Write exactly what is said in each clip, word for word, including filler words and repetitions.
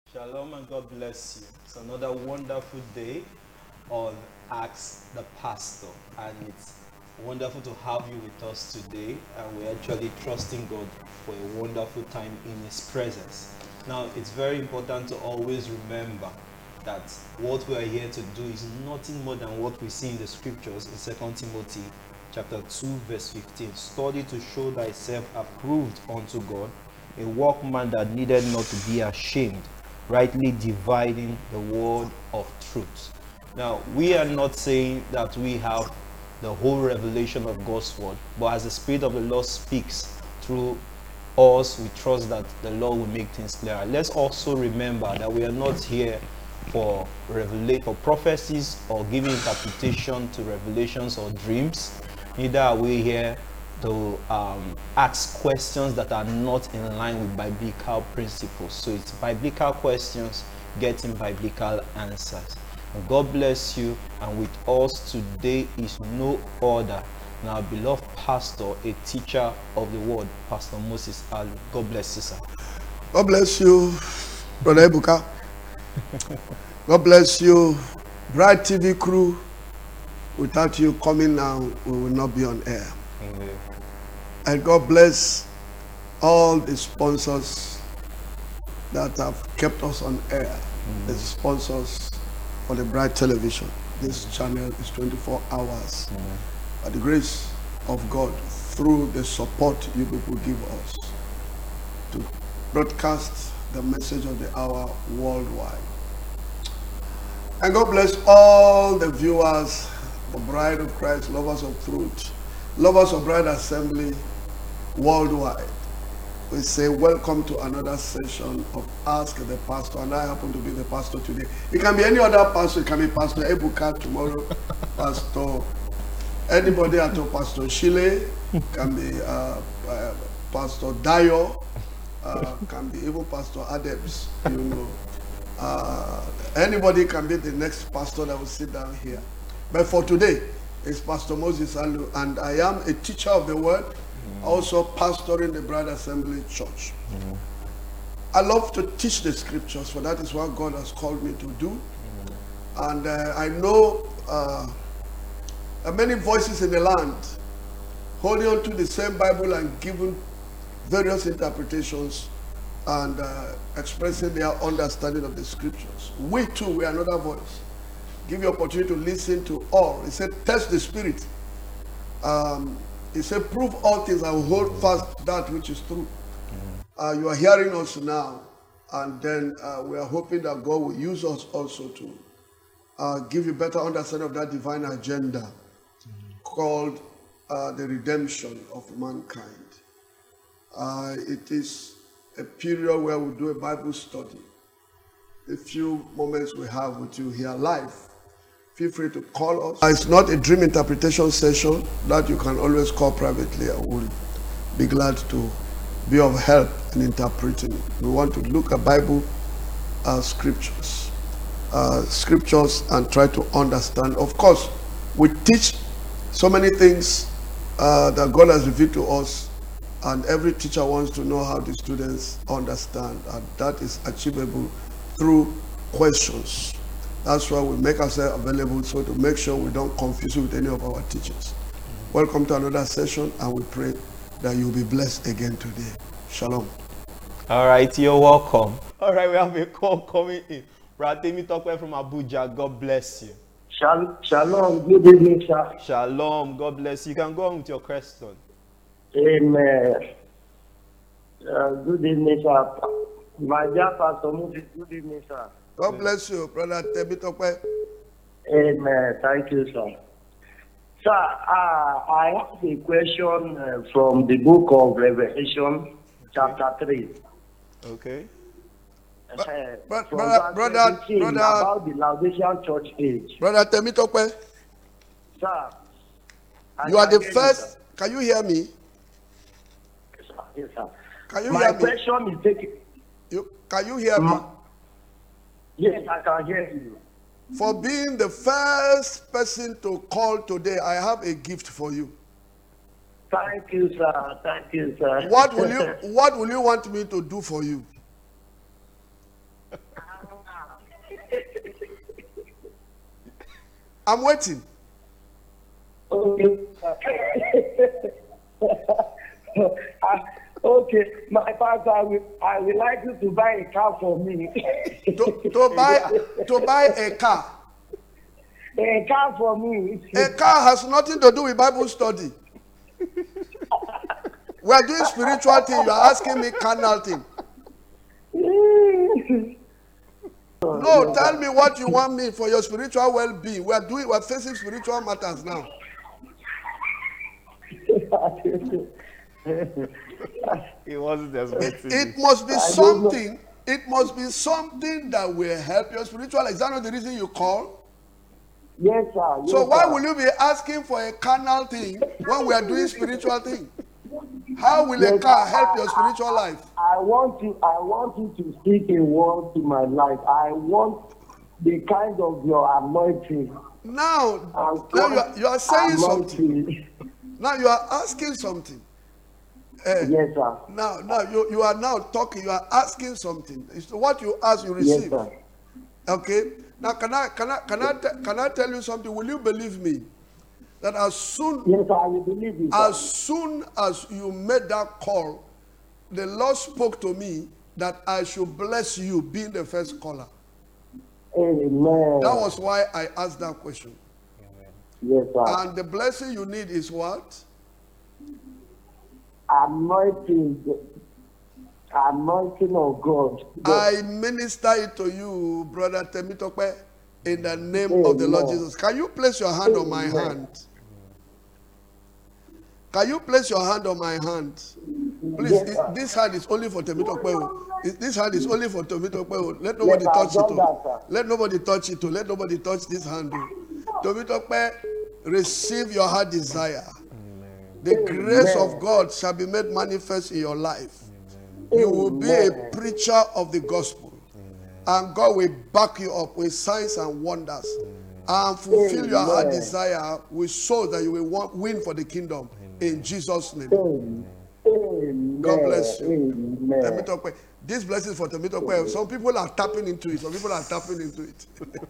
Shalom and God bless you. It's another wonderful day on Ask the Pastor, and it's wonderful to have you with us today. And we're actually trusting God for a wonderful time in His presence. Now, it's very important to always remember that what we are here to do is nothing more than what we see in the scriptures in Second Timothy chapter two, verse fifteen. Study to show thyself approved unto God, a workman that needed not to be ashamed, rightly dividing the word of truth. Now, we are not saying that we have the whole revelation of God's word, but as the Spirit of the Lord speaks through us, we trust that the Lord will make things clearer. Let's also remember that we are not here for revelation, for prophecies or giving interpretation to revelations or dreams. Neither are we here to um, ask questions that are not in line with biblical principles. So it's biblical questions getting biblical answers. And God bless you. And with us today is no other than our beloved pastor, a teacher of the word, Pastor Moses Alu. God bless you, sir. God bless you, Brother Ebuka. God bless you, Bright T V crew. Without you coming now, we will not be on air. Amen. And God bless all the sponsors that have kept us on air. Mm-hmm. The sponsors for the Bright Television. This mm-hmm. channel is twenty-four hours. Mm-hmm. By the grace of God, through the support you people give us to broadcast the message of the hour worldwide. And God bless all the viewers, the Bride of Christ, lovers of truth, lovers of Bride Assembly worldwide. We say welcome to another session of Ask the Pastor, and I happen to be the pastor today. It can be any other pastor. It can be Pastor Ebuka tomorrow, Pastor anybody at all, Pastor Shile, can be uh, uh, Pastor Dayo, uh, can be even Pastor Adebs, you know. Uh, anybody can be the next pastor that will sit down here. But for today, it's Pastor Moses Alu, and I am a teacher of the word, mm-hmm. also pastoring the Bride Assembly Church. Mm-hmm. I love to teach the scriptures, for that is what God has called me to do. Mm-hmm. And uh, I know uh, many voices in the land holding on to the same Bible and giving various interpretations and uh, expressing their understanding of the scriptures. We too, we are another voice. Give you opportunity to listen to all. He said, test the spirit. Um, he said, prove all things and hold fast that which is true. Mm-hmm. uh, you are hearing us now, and then uh, we are hoping that God will use us also to uh, give you better understanding of that divine agenda mm-hmm. called uh, the redemption of mankind. Uh, it is a period where we do a Bible study. The few moments we have with you here live, feel free to call us. It's not a dream interpretation session that you can always call privately. I will be glad to be of help in interpreting it. We want to look at Bible uh, scriptures, uh, scriptures and try to understand. Of course, we teach so many things uh, that God has revealed to us, and every teacher wants to know how the students understand, and that is achievable through questions. That's why we make ourselves available, so to make sure we don't confuse you with any of our teachers. Mm-hmm. Welcome to another session, and we pray that you'll be blessed again today. Shalom. All right, you're welcome. All right, we have a call coming in. Ratemi Tokwe from Abuja, God bless you. Shalom, good evening, sir. Shalom, God bless you. You can go on with your question. Amen. Uh, good evening, sir. My dear Pastor Moses, good evening, sir. God bless you, Brother Tebitokwe. Amen. Thank you, sir. Sir, uh, I have a question uh, from the book of Revelation, okay. chapter three. Okay. Uh, but, brother, brother, brother, about the Laodicean church age. Brother Tebitokwe. Sir. You are the first. You, can you hear me? Yes, sir. Yes, sir. Can you My hear me? My question is taking. You, can you hear me? Yes, I can hear you. For being the first person to call today, I have a gift for you. Thank you, sir. Thank you, sir. What will you What will you want me to do for you? I'm waiting. Okay. Uh, okay, my pastor, I will, I would like you to buy a car for me. To, to buy to buy a car. A car for me. A car has nothing to do with Bible study. We are doing spiritual thing. You are asking me carnal thing. No, tell me what you want me for your spiritual well-being. We are doing. We are facing spiritual matters now. He wasn't It, expecting it it. must be I don't something. It must be something that will help your spiritual life. Is that not the reason you call? Yes, sir. Yes, So why sir. will you be asking for a carnal thing when we are doing spiritual thing? How will a Yes, car I- help your I- spiritual life? I want you. I want you to speak a word to my life. I want the kind of your anointing. Now, I now you are, want you are saying something. anointing. Now you are asking something. Eh, Yes, sir. Now, now you, you are now talking. You are asking something. It's what you ask, you Yes, receive. sir. Okay. Now, can I can I can I te- can I tell you something? Will you believe me that as soon Yes, sir. I will believe you, sir. as soon as you made that call, the Lord spoke to me that I should bless you, being the first caller. Amen. That was why I asked that question. Yes, sir. And the blessing you need is what? Anointing. Anointing of God. I minister it to you, brother Temitope, in the name of the Lord Amen. Jesus. Can you place your hand on my Amen. hand? Can you place your hand on my hand? Please, Yes, it- sir. this hand is only for Temitope. oh. It- This hand is only for Temitope. Let Yes, nobody I've touch it. done that, oh. sir. Let nobody touch it. oh. Let nobody touch this hand. oh. Temitope, receive your heart desire. The grace Amen. of God shall be made manifest in your life. You will be a Amen. preacher of the gospel. And God will back you up with signs and wonders. And fulfill your heart Amen. desire with souls that you will want, win for the kingdom. In Jesus' name. Amen. Amen. God bless you. Amen. Temitope. This blessing for Temitope. Some people are tapping into it. Some people are tapping into it.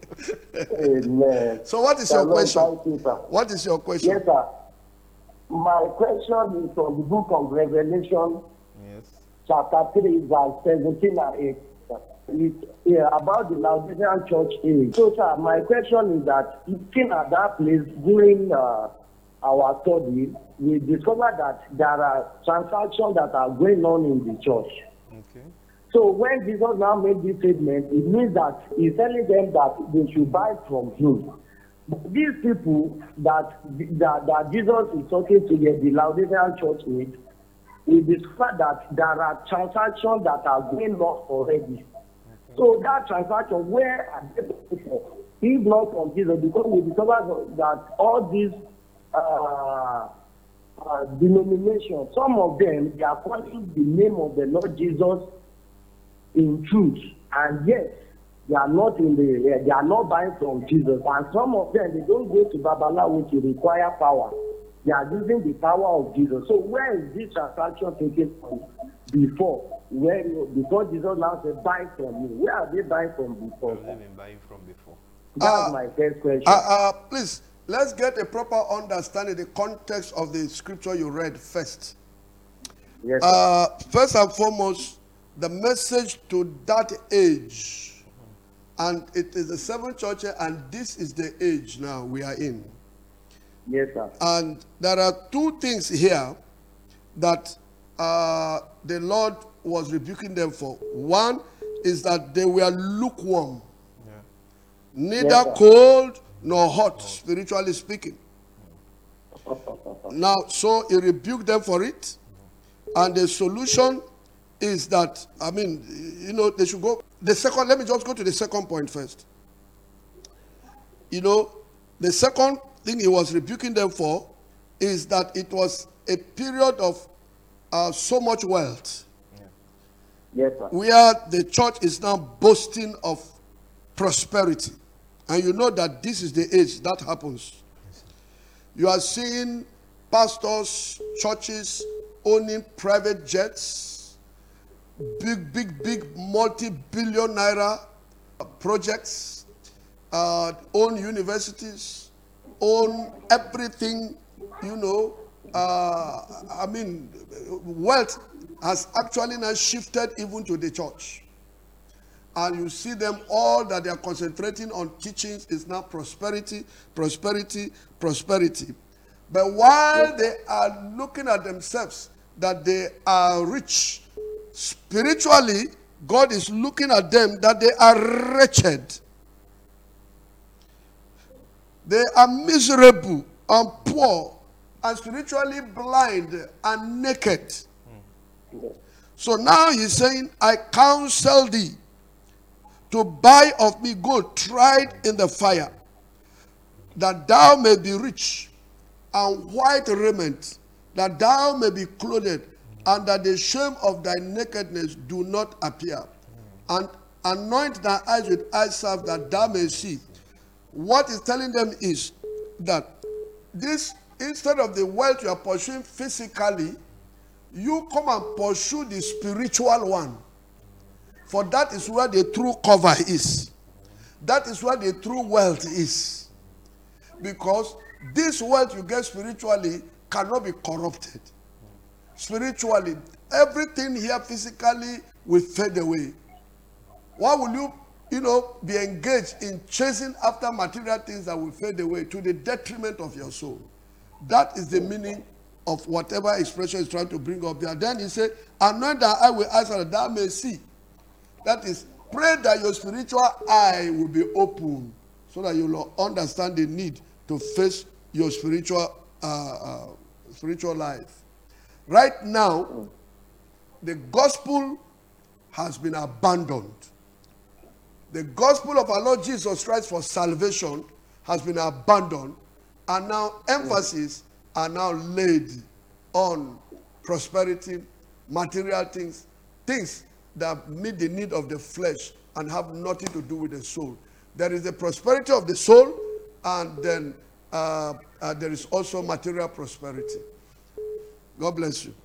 Amen. So what is your Shalom, question? thank you, sir. What is your question? Yes, sir. My question is from the book of Revelation, Yes. chapter three, verse seventeen and eighteen. It's yeah, about the Laodicean church age. So, sir, my question is that looking at that place during uh, our study, we discovered that there are transactions that are going on in the church. Okay. So when Jesus now made this statement, it means that he's telling them that they should buy from him. But these people that that, that Jesus is talking to the, the Laodicean church with, we discovered that there are transactions that are going on already. So that transaction, where are they paying for? If not from Jesus, because we discovered that all these uh, uh, denominations, some of them, they are calling the name of the Lord Jesus in truth, and yet they are not in the they are not buying from Jesus. And some of them, they don't go to Babalawo to require power. They are using the power of Jesus. So where is this transaction taking place before? Where before Jesus now said, buy from me. Where are they buying from before? Where have they been buying from before? That's Uh, my first question. Uh, uh, please, let's get a proper understanding, the context of the scripture you read first. Yes, sir. Uh, first and foremost, the message to that age, and it is the seventh church, and this is the age now we are in. Yes, sir. And there are two things here that uh, the Lord was rebuking them for. One is that they were lukewarm, Yeah. neither Yes, sir. cold nor hot, spiritually speaking. Now, so he rebuked them for it, and the solution is that, I mean, you know, they should go. The second, let me just go to the second point first. You know, the second thing he was rebuking them for is that it was a period of uh, so much wealth, Yes, sir. where the church is now boasting of prosperity. And you know that this is the age that happens. You are seeing pastors, churches owning private jets, big, big, big multi-billion naira projects, uh, own universities, own everything, you know. Uh, I mean, wealth has actually now shifted even to the church. And you see them, all that they are concentrating on teachings is now prosperity, prosperity, prosperity. But while they are looking at themselves that they are rich, spiritually, God is looking at them that they are wretched. They are miserable and poor and spiritually blind and naked. So now he's saying, I counsel thee to buy of me gold tried in the fire, that thou may be rich, and white raiment, that thou may be clothed, and that the shame of thy nakedness do not appear. And anoint thy eyes with eye salve, that thou may see. What he's telling them is that this, instead of the wealth you are pursuing physically, you come and pursue the spiritual one. For that is where the true cover is. That is where the true wealth is. Because this wealth you get spiritually cannot be corrupted. Spiritually, everything here physically will fade away. Why will you, you know, be engaged in chasing after material things that will fade away to the detriment of your soul? That is the meaning of whatever expression is trying to bring up there. Then he said, anoint thy eye with eyes that thou may see. That is, pray that your spiritual eye will be open so that you will understand the need to face your spiritual uh, uh, spiritual life. Right now, the gospel has been abandoned. The gospel of our Lord Jesus Christ for salvation has been abandoned, and now emphasis are now laid on prosperity, material things, things that meet the need of the flesh and have nothing to do with the soul. There is the prosperity of the soul, and then uh, uh, there is also material prosperity. God bless you.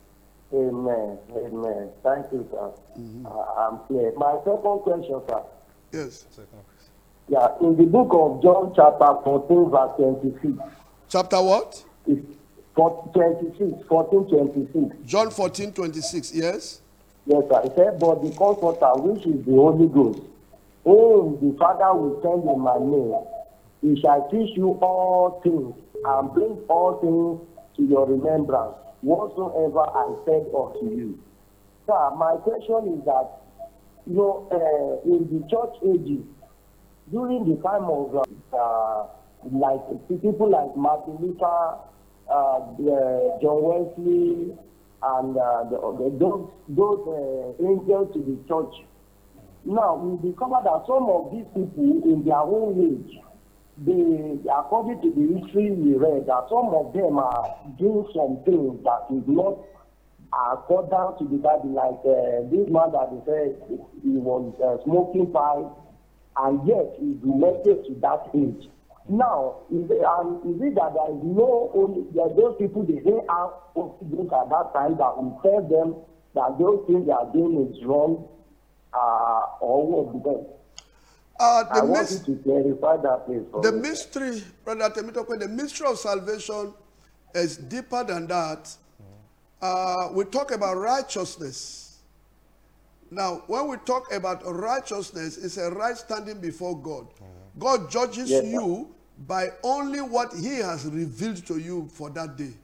Amen. Amen. Thank you, sir. Mm-hmm. uh, I'm clear. My second question, sir. Yes. Yeah, in the book of John, chapter fourteen, verse twenty-six. Chapter what? It's twenty-six, fourteen, twenty-six. John fourteen, twenty-six, yes? Yes, sir. It said, but the Comforter, which is the Holy Ghost, whom the Father will send in my name, he shall teach you all things, and bring all things to your remembrance, whatsoever I said unto you. Sir, my question is that, you know, uh, in the church ages, during the time of, uh, like, people like Martin Luther, uh, uh, John Wesley, and uh, the, the, those, those uh, angels to the church. Now, we discover that some of these people in their own age, they, according to the history we read, that some of them are doing some things that is not according to the Bible, like uh, this man that they said he was uh, smoking pipe, and yet he's related to that age. Now, is it, um, is it that there is no only there are those people they didn't have those at that time that will tell them that those things they are doing is wrong, uh, or what? Because uh, the I want you to clarify that, please. The me. mystery, Brother Temitope, the mystery of salvation is deeper than that. Uh, we talk about righteousness. Now, when we talk about righteousness, it's a right standing before God. God judges yes, you by only what he has revealed to you for that day.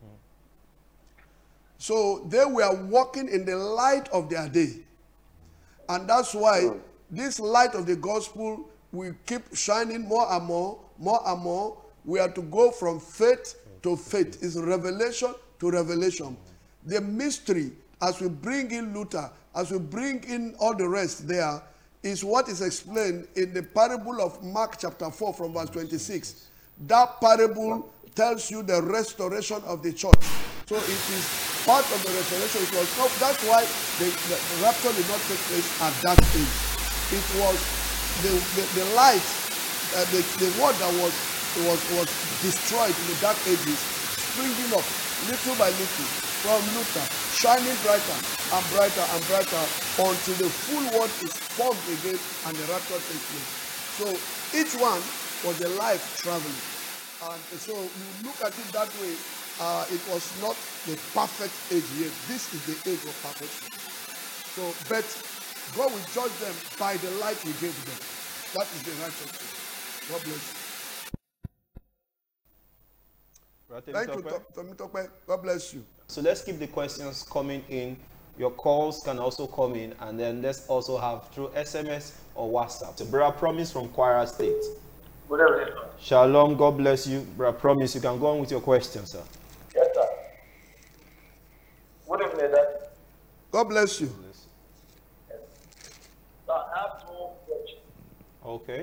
So they were walking in the light of their day. And that's why this light of the gospel will keep shining more and more, more and more. We are to go from faith to faith. It's revelation to revelation. The mystery, as we bring in Luther, as we bring in all the rest there, is what is explained in the parable of Mark chapter four from verse twenty-six. That parable tells you the restoration of the church. So it is part of the restoration. It was not, that's why the, the, the rapture did not take place at that age. It was the, the, the light, uh, the, the word that was, was, was destroyed in the dark ages, springing up little by little from Luther, shining brighter and brighter and brighter until the full world is fogged again and the rapture takes place. So each one was a life traveling. And so you look at it that way, uh, it was not the perfect age yet. This is the age of perfection. So, but God will judge them by the light he gave them. That is the righteousness. God bless you. Thank you, Tomitope. God bless you. So let's keep the questions coming in. Your calls can also come in, and then let's also have through S M S or WhatsApp. So, Brother Promise from Kwara State. Good evening, sir. Shalom, God bless you. Brother Promise, you can go on with your question, sir. Yes, sir. Good evening, sir. God bless you. Yes. So I have two questions. Okay.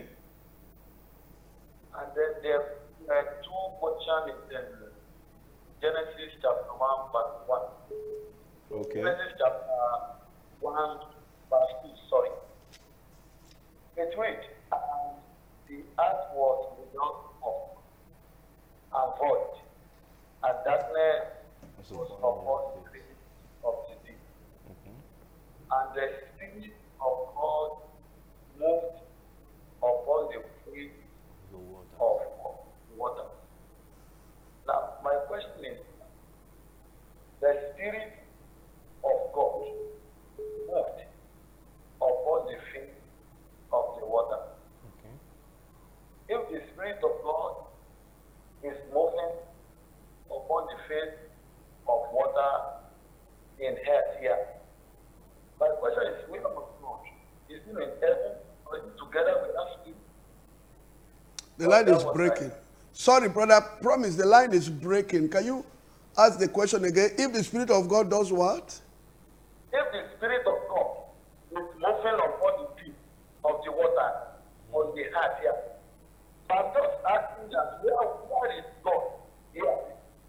And then there are two questions in Genesis chapter one, verse one. Okay. Genesis chapter one, verse two, sorry. It reads, and the earth was without form and void, and darkness was upon the face of the deep. And the Spirit of God moved upon the face of water. Now, my question is, the Spirit of God moved upon the face of the water. Okay. If the Spirit of God is moving upon the face of water in earth here, my question is, where was God? Is he in heaven or is he together with us? The line is breaking. Sorry, brother, promise the line is breaking. Can you ask the question again? If the Spirit of God does what? If the Spirit of God is moving upon the feet of the water on the earth here, I'm just asking that where, where is God here?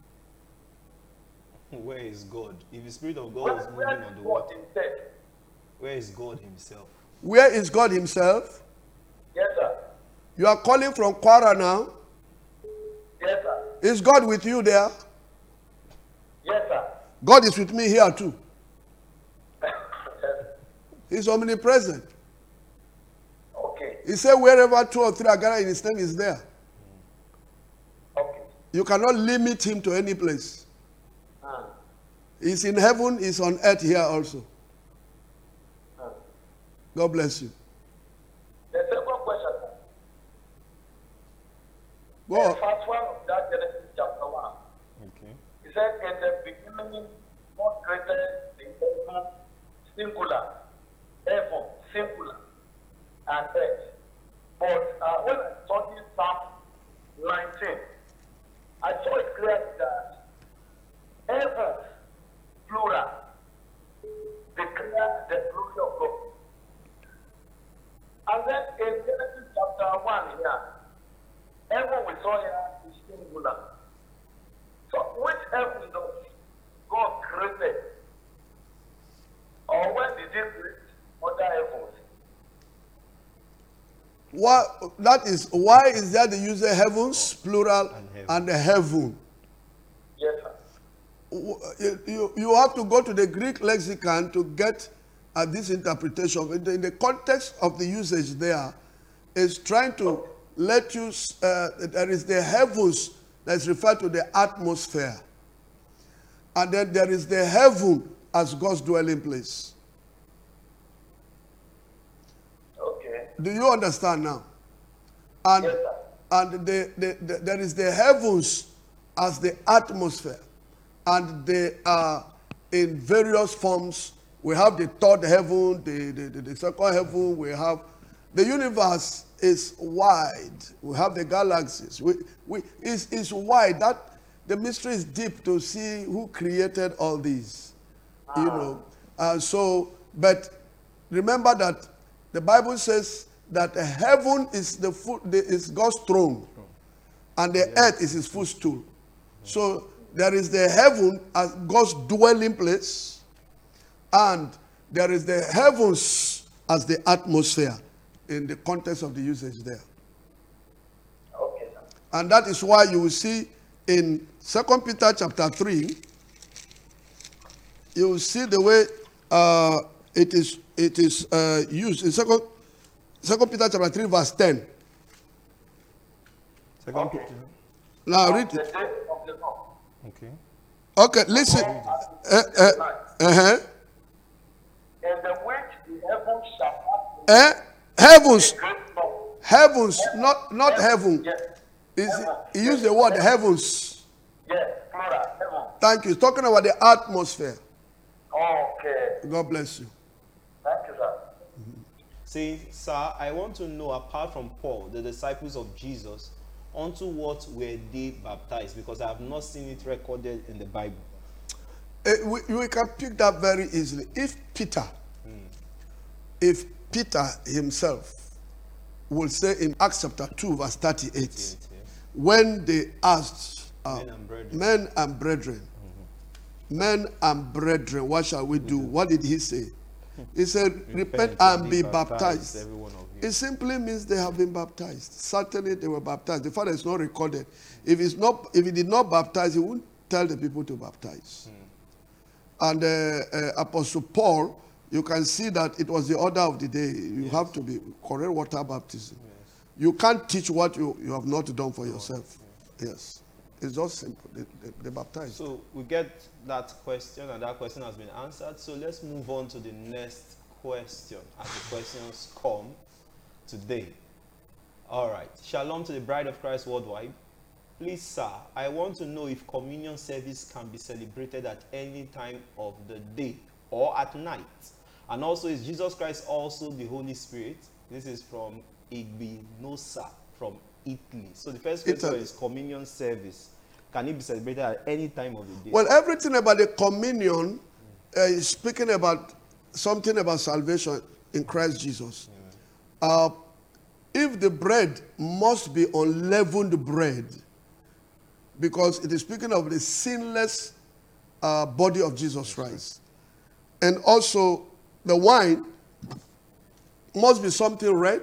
Where is God? If the Spirit of God Where, is moving where on is the God water, himself? where is God himself? Where is God himself? Yes, sir. You are calling from Kwara now. Yes, sir. Is God with you there? Yes, sir. God is with me here too. He's omnipresent. Okay. He said wherever two or three are gathered in his name is there. Okay. You cannot limit him to any place. Hmm. He's in heaven, he's on earth here also. Hmm. God bless you. The second question, sir. Go The on. first one of that Genesis chapter one. Okay. He said, in the beginning, God created the heaven singular, heaven singular, and earth. But uh, when I studied Psalm nineteen, I saw it clearly that heaven, plural, declare the glory of God. And then in Genesis chapter one here, heaven we saw here is singular. So which heaven does God created? Or when did he create other heavens? What, that is, why is there the user heavens, plural, And heaven. and the heaven? Yes, sir. You, you, you have to go to the Greek lexicon to get at this interpretation. In the, in the context of the usage there, is trying to let you, uh, there is the heavens that is referred to the atmosphere. And then there is the heaven as God's dwelling place. Okay. Do you understand now? And, Yes, sir. and the, the, the, there is the heavens as the atmosphere. And they are in various forms. We have the third heaven, the, the, the, the second heaven. We have the universe is wide. We have the galaxies. We, we, it's, it's wide. That, the mystery is deep to see who created all these. You know. Uh, so, but remember that the Bible says that the heaven is the foot, the, is God's throne, and the earth is his footstool. So there is the heaven as God's dwelling place, and there is the heavens as the atmosphere in the context of the usage there. Okay, sir. And that is why you will see in Second Peter chapter three, you will see the way uh, it is it is uh, used in Second Second Peter chapter three verse ten. Second Okay. Peter. Now on read the it. day of the Lord. Okay. Okay, listen. Uh, uh, uh-huh. In the which the heavens shall pass Eh? a Heavens, great storm. heavens, not not heaven. Yes. Is Heaven. he used the word heavens? Yes, plural, heaven. Thank you. He's talking about the atmosphere. Okay. God bless you. Thank you, sir. Say, sir, I want to know, apart from Paul, the disciples of Jesus, unto what were they baptized? Because I have not seen it recorded in the Bible. Uh, we, we can pick that very easily. If Peter, if Peter himself will say in Acts chapter two, verse thirty-eight, when they asked uh, Men and brethren. men and brethren, men and brethren, what shall we do? What did he say? He said, repent and be baptized. every one of you. It simply means they have been baptized. Certainly they were baptized. The Father is not recorded. If it's not, if he did not baptize, he wouldn't tell the people to baptize. And uh, uh, Apostle Paul, you can see that it was the order of the day. You Yes. have to be correct water baptism. Yes. You can't teach what you, you have not done for yourself. Yes. yes. It's just simple. They, they, they baptize. So we get that question, and that question has been answered. So let's move on to the next question as the questions come today. All right. Shalom to the Bride of Christ worldwide. Please, sir, I want to know if communion service can be celebrated at any time of the day or at night. And also, is Jesus Christ also the Holy Spirit? This is from Igbinosa from Italy. So the first question Italy. is communion service. Can it be celebrated at any time of the day? Well, everything about the communion uh, is speaking about something about salvation in Christ Jesus. Uh, if the bread must be unleavened bread, because it is speaking of the sinless uh, body of Jesus Christ. And also, the wine must be something red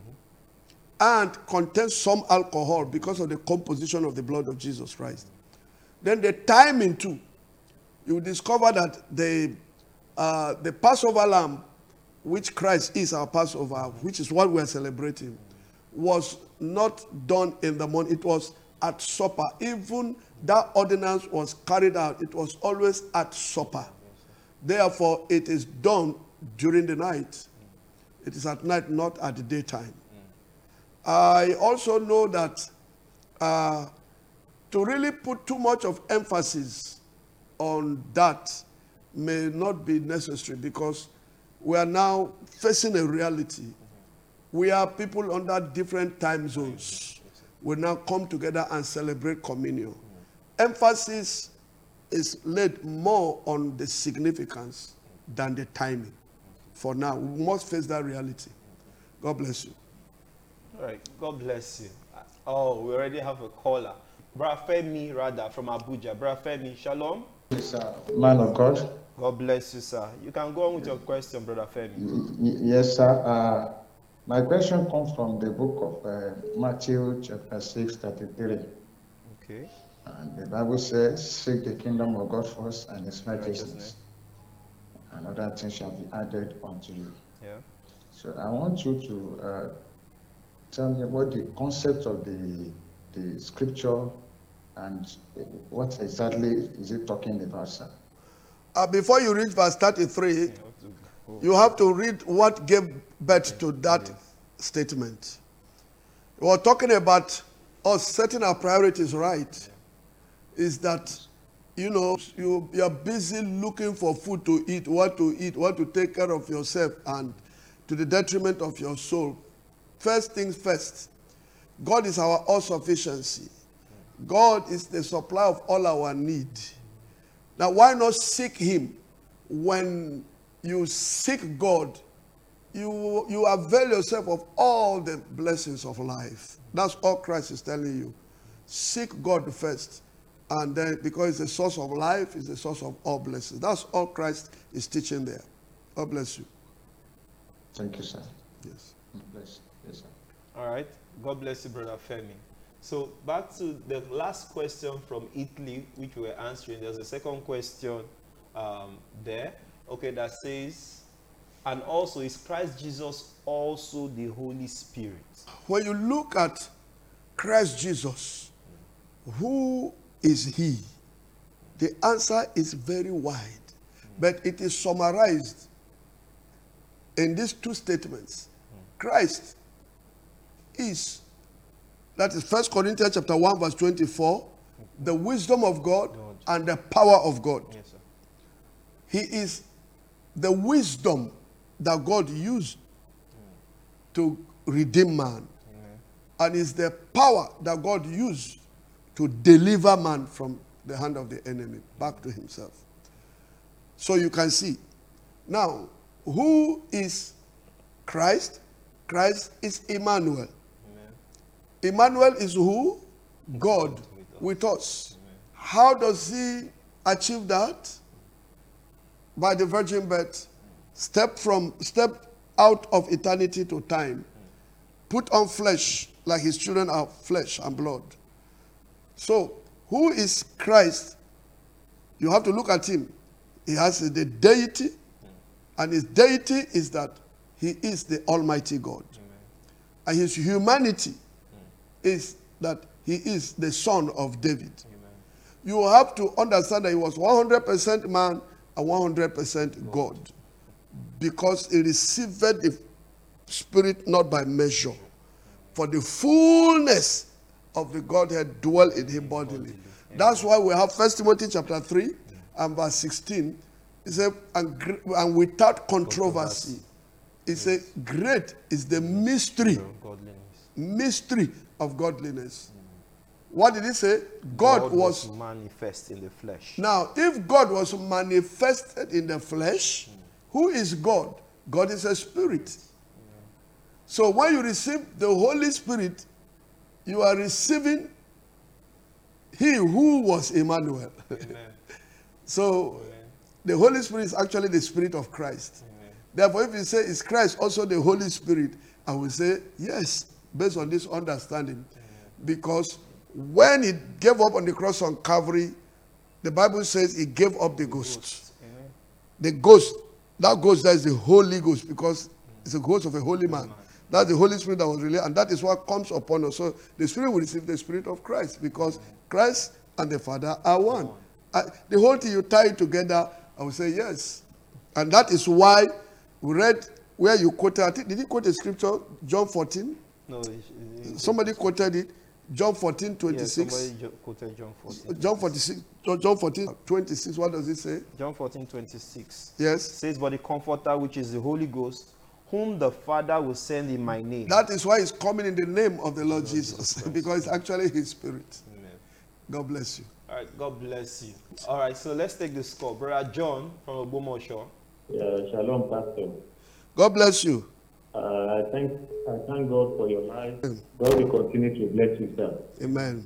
and contain some alcohol because of the composition of the blood of Jesus Christ. Then the timing too. You discover that the, uh, the Passover lamb, which Christ is our Passover, which is what we are celebrating, was not done in the morning. It was at supper. Even that ordinance was carried out. It was always at supper. Therefore, it is done during the night. It is at night, not at the daytime. I also know that uh, to really put too much of emphasis on that may not be necessary, because we are now facing a reality. We are people under different time zones. We now come together and celebrate communion. Emphasis is laid more on the significance than the timing. For now, we must face that reality. God bless you. All right. God bless you. Oh, we already have a caller. Brother Femi, rather, from Abuja. Brother Femi, shalom. Yes, sir. Man of God. God bless you, sir. You can go on with your question, Brother Femi. Y- y- Yes, sir. Uh, my question comes from the book of uh, Matthew, chapter six, thirty-three. Okay. And the Bible says, seek the kingdom of God first and his Righteousness. righteousness, and other things shall be added unto you. Yeah. So I want you to uh, tell me what the concept of the, the scripture and what exactly is it talking about, sir? Uh, before you read verse thirty-three, You have to go. you have to read what gave birth to that statement. We are talking about us setting our priorities right. Is that, you know, you, you are busy looking for food to eat, what to eat, what to take care of yourself, and to the detriment of your soul. First things first, God is our all-sufficiency. God is the supply of all our need. Now, why not seek him? When you seek God, you, you avail yourself of all the blessings of life. That's all Christ is telling you. Seek God first. And then, because it's the source of life, it's the source of all blessings. That's all Christ is teaching there. God bless you. Thank you, sir. Yes. Bless. Yes, sir. All right. God bless you, Brother Femi. So back to the last question from Italy, which we were answering. There's a second question um, there. Okay, that says, and also, is Christ Jesus also the Holy Spirit? When you look at Christ Jesus, who is he? The answer is very wide, but it is summarized in these two statements. Christ is, that is First Corinthians chapter one verse twenty-four, the wisdom of God and the power of God. Yes, sir. He is the wisdom that God used to redeem man, and is the power that God used to deliver man from the hand of the enemy back to himself. So you can see. Now, who is Christ? Christ is Emmanuel. Amen. Emmanuel is who? God with us. How does he achieve that? By the virgin birth. Step from step out of eternity to time. Put on flesh like his children are flesh and blood. So, who is Christ? You have to look at him. He has the deity, and his deity is that he is the Almighty God. Amen. And his humanity is that he is the son of David. Amen. You have to understand that he was one hundred percent man and one hundred percent God, God, because he received the Spirit not by measure. For the fullness of the Godhead dwell in him bodily. That's why we have First Timothy chapter three and verse sixteen. It says, and, and without controversy. It says, great is the mystery, mystery of godliness. What did he say? God, God was, was manifest in the flesh. Now, if God was manifested in the flesh, who is God? God is a spirit. So when you receive the Holy Spirit, you are receiving he who was Emmanuel. So Amen. The Holy Spirit is actually the Spirit of Christ. Amen. Therefore, if you say, is Christ also the Holy Spirit? I will say, yes, based on this understanding. Amen. Because when he gave up on the cross on Calvary, the Bible says he gave up the ghost. ghost. The ghost, that ghost, that is the Holy Ghost, because it's a ghost of a holy man. That's the Holy Spirit that was released, and that is what comes upon us. So the Spirit will receive the Spirit of Christ, because Christ and the Father are one. I, the whole thing, you tie it together, I will say yes. And that is why we read where you quoted, I think, did he quote a scripture, John fourteen? No. It, it, somebody quoted it, John fourteen, twenty-six. Yeah, somebody jo- quoted John fourteen. John forty-six, John fourteen, twenty-six, what does it say? John fourteen, twenty-six. Yes. It says, but the Comforter, which is the Holy Ghost, whom the Father will send in my name. That is why he's coming in the name of the Lord, Lord Jesus, Jesus because it's actually his Spirit. Amen. God bless you. All right, God bless you. All right, so let's take the score. Brother John from Ogbomoso. Yeah, shalom, Pastor. God bless you. Uh, I thank I thank God for your life. God will continue to bless you, sir. Amen.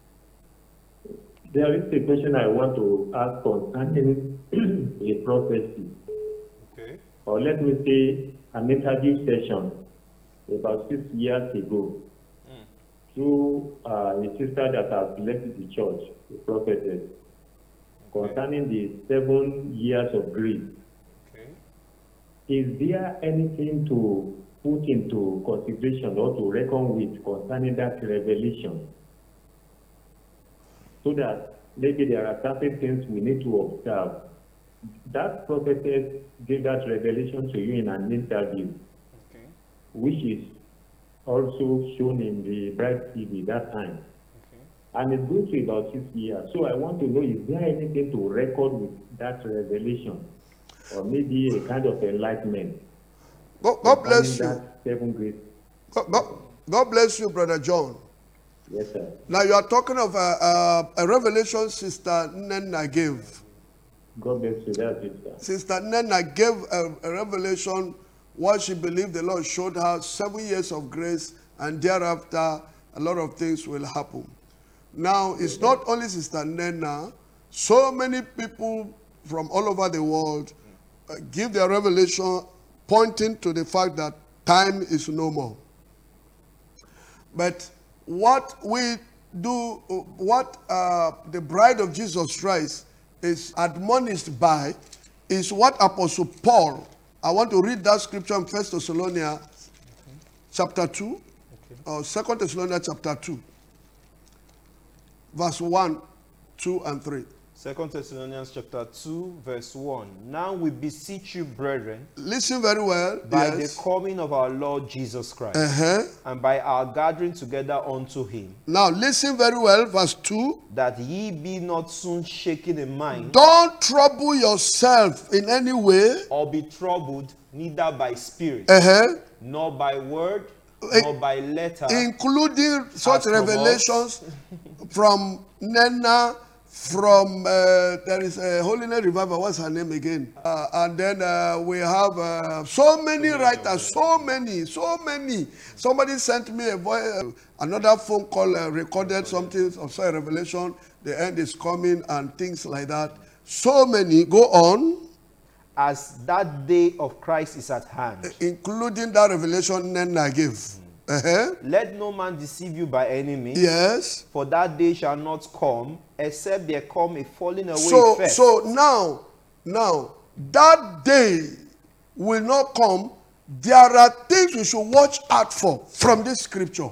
There is a question I want to ask concerning a prophecy. Okay. Or let me say an interview session about six years ago mm. through uh, a sister that has left the church, a prophetess, okay. concerning the seven years of grief. Okay. Is there anything to put into consideration or to reckon with concerning that revelation? So that maybe there are certain things we need to observe. That prophetess gave that revelation to you in an interview, okay. which is also shown in the Bright T V that time. Okay. And it goes to about six years. So I want to know, is there anything to record with that revelation? Or maybe a kind of enlightenment? God, God bless you. Seven great. God, God, God bless you, Brother John. Yes, sir. Now you are talking of a, a, a revelation Sister Nena gave. God bless you, that's it, sir. Sister Nena gave a, a revelation what she believed the Lord showed her, seven years of grace, and thereafter a lot of things will happen. Now it's not only Sister Nena, so many people from all over the world uh, give their revelation pointing to the fact that time is no more. But what we do, what uh, the bride of Jesus Christ is admonished by is what Apostle Paul, I want to read that scripture in First Thessalonians okay. chapter two, okay. or Second Thessalonians chapter two. verse one, two, and three. Second Thessalonians chapter two, verse one. Now we beseech you, brethren, Listen very well. by Yes. the coming of our Lord Jesus Christ, Uh-huh. and by our gathering together unto him, Now listen very well. Verse two. that ye be not soon shaken in mind, Don't trouble yourself in any way. or be troubled, neither by spirit, Uh-huh. nor by word, Eh, nor by letter, Including such As from revelations from Nena, from uh, there is a Holiness Revival. What's her name again? Uh, and then uh, we have uh, so many writers, so many, so many. Somebody sent me a voice, uh, another phone call, uh, recorded something of such revelation. The end is coming and things like that. So many. Go on. as that day of Christ is at hand. Including that revelation Nena gave. Uh-huh. Let no man deceive you by any means, Yes. for that day shall not come, except there come a falling away So, first. so now, now, that day will not come. There are things we should watch out for from this scripture.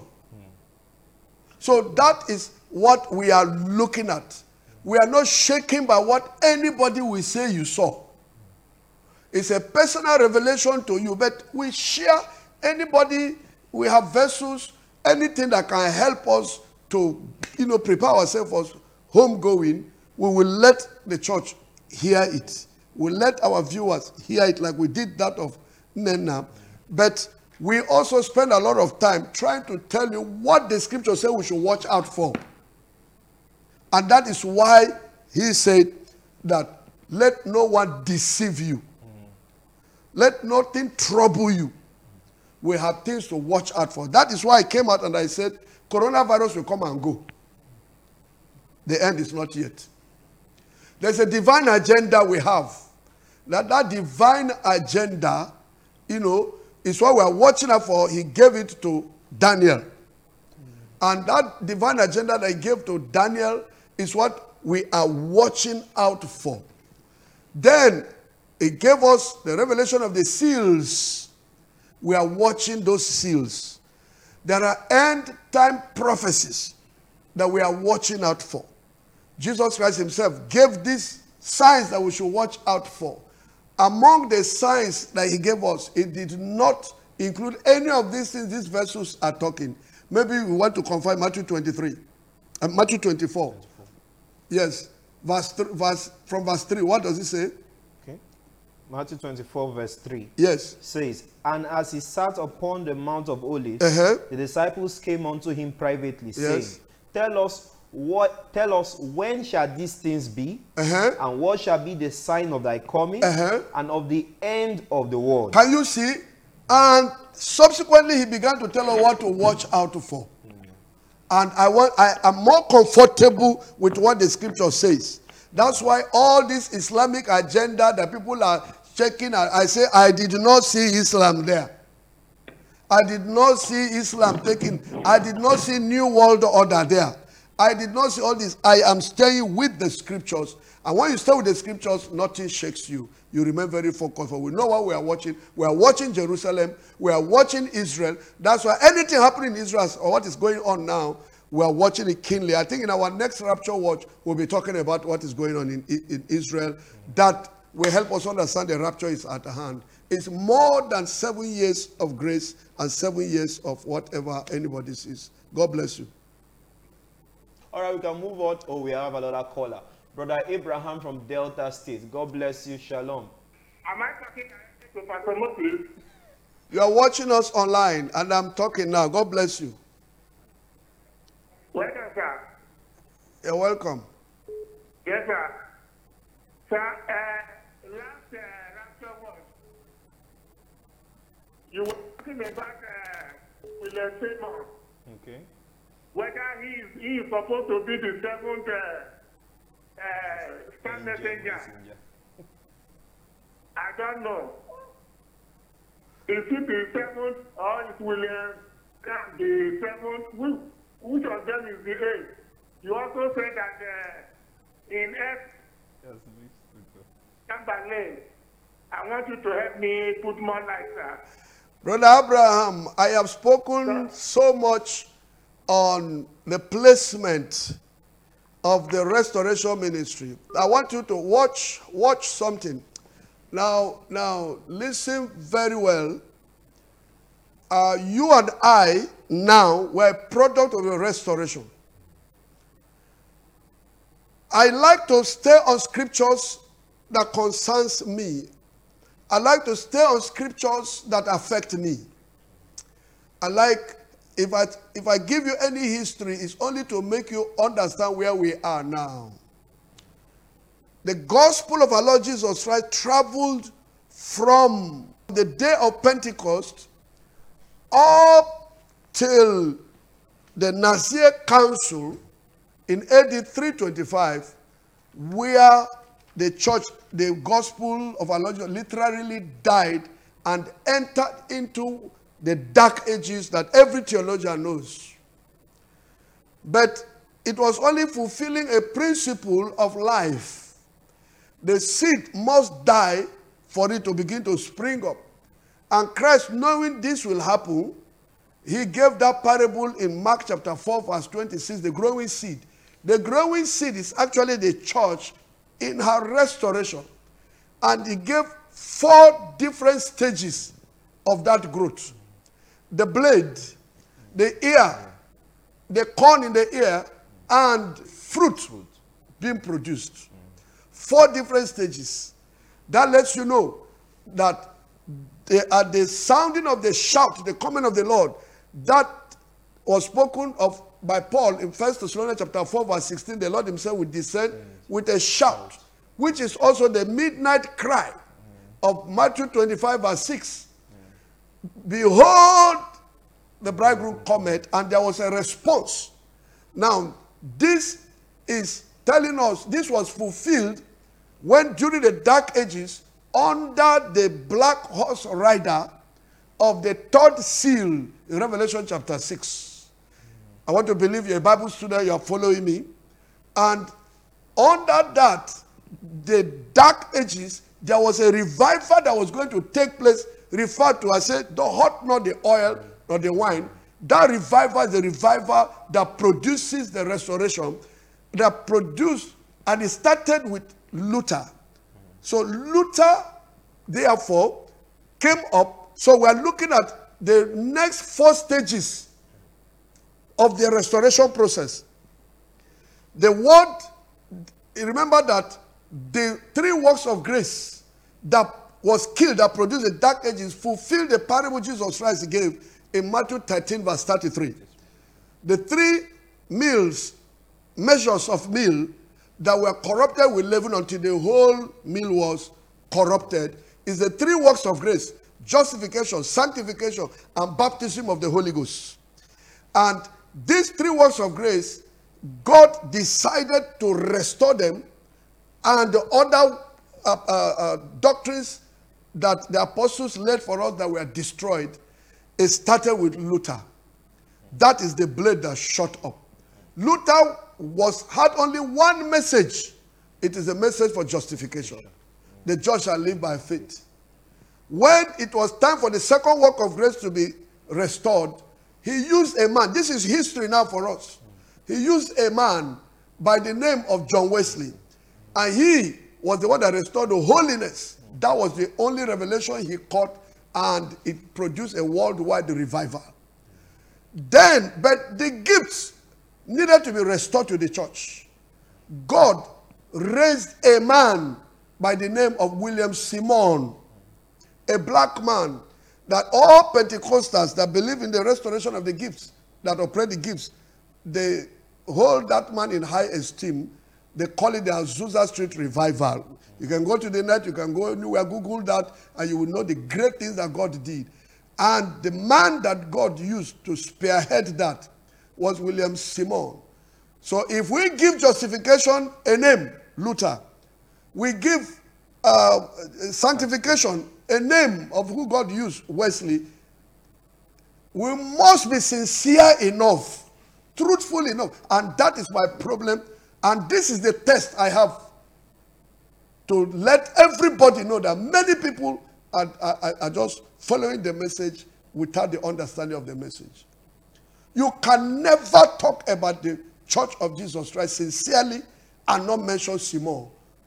So that is what we are looking at. We are not shaken by what anybody will say you saw. It's a personal revelation to you, but we share anybody, we have vessels, anything that can help us to, you know, prepare ourselves for home going, we will let the church hear it. We'll let our viewers hear it like we did that of Nena. But we also spend a lot of time trying to tell you what the scripture says we should watch out for. And that is why he said that let no one deceive you. Let nothing trouble you. We have things to watch out for. That is why I came out and I said, coronavirus will come and go. The end is not yet. There's a divine agenda we have. That that divine agenda, you know, is what we are watching out for. He gave it to Daniel. And that divine agenda that he gave to Daniel is what we are watching out for. Then he gave us the revelation of the seals. We are watching those seals. There are end time prophecies that we are watching out for. Jesus Christ himself gave these signs that we should watch out for. Among the signs that he gave us, it did not include any of these things these verses are talking. Maybe we want to confine Matthew twenty-three. Uh, Matthew twenty-four. Yes. Verse, th- verse from verse three. What does it say? Okay. Matthew twenty-four, verse three. Yes. Says, and as he sat upon the Mount of Olives, Uh-huh. the disciples came unto him privately, saying, Yes. Tell us what tell us when shall these things be, Uh-huh. and what shall be the sign of thy coming, Uh-huh. and of the end of the world. Can you see? And subsequently he began to tell us what to watch out for. And I want I am more comfortable with what the scripture says. That's why all this Islamic agenda that people are checking, I say I did not see Islam there. I did not see Islam taking, I did not see New World Order there. I did not see all this. I am staying with the scriptures. And when you stay with the scriptures, nothing shakes you. You remain very focused. For we know what we are watching. We are watching Jerusalem. We are watching Israel. That's why anything happening in Israel or what is going on now, we are watching it keenly. I think in our next Rapture Watch, we'll be talking about what is going on in, in Israel. That will help us understand the rapture is at hand. It's more than seven years of grace and seven years of whatever anybody sees. God bless you. All right, we can move on. Oh, we have another caller. Brother Abraham from Delta State. God bless you. Shalom. Am I talking to Pastor Moses? You are watching us online, and I'm talking now. God bless you. Welcome, sir. You're welcome. Yes, sir. Sir, uh, last uh, Rapture Watch, you were talking about uh, William Seymour. Okay. Whether he is, he is supposed to be the seventh uh, uh, star messenger. I don't know. Is it the seventh or is William the seventh? Which, which of them is the eighth? You also said that uh, in F. Chamberlain, I want you to help me put more light, sir. Brother Abraham, I have spoken so much on the placement of the restoration ministry. I want you to watch, watch something. Now, now, listen very well. Uh, you and I now were a product of the restoration. I like to stay on scriptures that concerns me. I like to stay on scriptures that affect me. I like, if I, if I give you any history, it's only to make you understand where we are now. The gospel of our Lord Jesus Christ traveled from the day of Pentecost up till the Nicene Council in A D three twenty-five, where the church, the gospel of our Lord Jesus literally died and entered into the dark ages that every theologian knows. But it was only fulfilling a principle of life. The seed must die for it to begin to spring up. And Christ, knowing this will happen, he gave that parable in Mark chapter four, verse twenty-six, the growing seed. The growing seed is actually the church in her restoration. And he gave four different stages of that growth. The blade, the ear, the corn in the ear, and fruit being produced. Four different stages. That lets you know that the, at the sounding of the shout, the coming of the Lord, that was spoken of by Paul in First Thessalonians chapter four, verse sixteen. The Lord himself will descend with a shout, which is also the midnight cry of Matthew twenty-five, verse six. Behold, the bridegroom cometh, and there was a response. Now, this is telling us this was fulfilled when during the dark ages, under the black horse rider of the third seal in Revelation chapter six. I want to believe you're a Bible student, you're following me. And under that, the dark ages, there was a revival that was going to take place, referred to as, say, the hot, not the oil, nor the wine. That revival is the revival that produces the restoration, that produced, and it started with Luther. So Luther, therefore, came up. So we are looking at the next four stages of the restoration process. The word, remember that the three works of grace that was killed, that produced the dark ages, fulfilled the parable Jesus Christ gave in Matthew thirteen, verse thirty-three. The three meals, measures of meal that were corrupted with leaven until the whole meal was corrupted is the three works of grace: justification, sanctification, and baptism of the Holy Ghost. And these three works of grace, God decided to restore them, and the other uh, uh, uh, doctrines that the apostles laid for us that were destroyed, it started with Luther. That is the blade that shut up. Luther was had only one message. It is a message for justification. The just shall live by faith. When it was time for the second work of grace to be restored, he used a man. This is history now for us. He used a man by the name of John Wesley. And he was the one that restored the holiness. That was the only revelation he caught, and it produced a worldwide revival. Then, but the gifts needed to be restored to the church. God raised a man by the name of William Simon, a black man, that all Pentecostals that believe in the restoration of the gifts, that operate the gifts, they hold that man in high esteem. They call it the Azusa Street Revival. You can go to the net, you can go anywhere, Google that, and you will know the great things that God did. And the man that God used to spearhead that was William Simon. So if we give justification a name, Luther, we give uh, sanctification a name of who God used, Wesley, we must be sincere enough, truthful enough. And that is my problem. And this is the test I have to let everybody know that many people are, are, are just following the message without the understanding of the message. You can never talk about the Church of Jesus Christ sincerely and not mention Simon,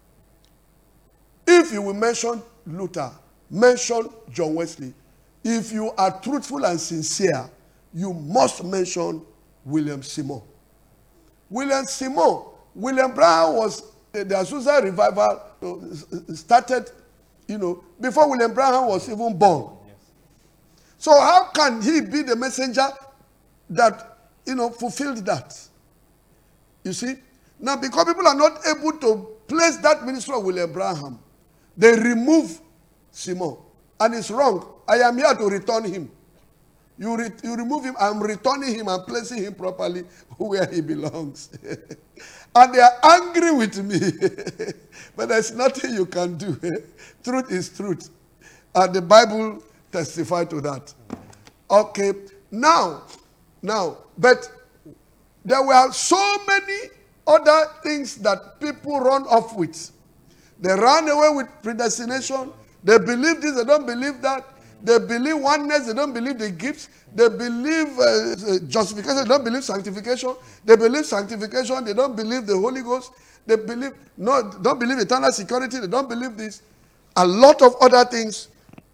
if you will mention Luther, mention John Wesley, if you are truthful and sincere, you must mention William Seymour. William Seymour, William Branham was the, the Azusa revival uh, started, you know, before William Branham was even born. Yes. So how can he be the messenger that, you know, fulfilled that? You see? Now, because people are not able to place that ministry of William Branham, they remove Seymour. And it's wrong. I am here to return him. You, re you remove him, I'm returning him and placing him properly where he belongs. And they are angry with me. But there's nothing you can do. Truth is truth. And the Bible testifies to that. Okay. Now, now, but there were so many other things that people run off with. They ran away with predestination. They believe this, they don't believe that. They believe oneness, they don't believe the gifts. They believe uh, justification, they don't believe sanctification. They believe sanctification, they don't believe the Holy Ghost. They believe, no, don't believe eternal security, they don't believe this. A lot of other things.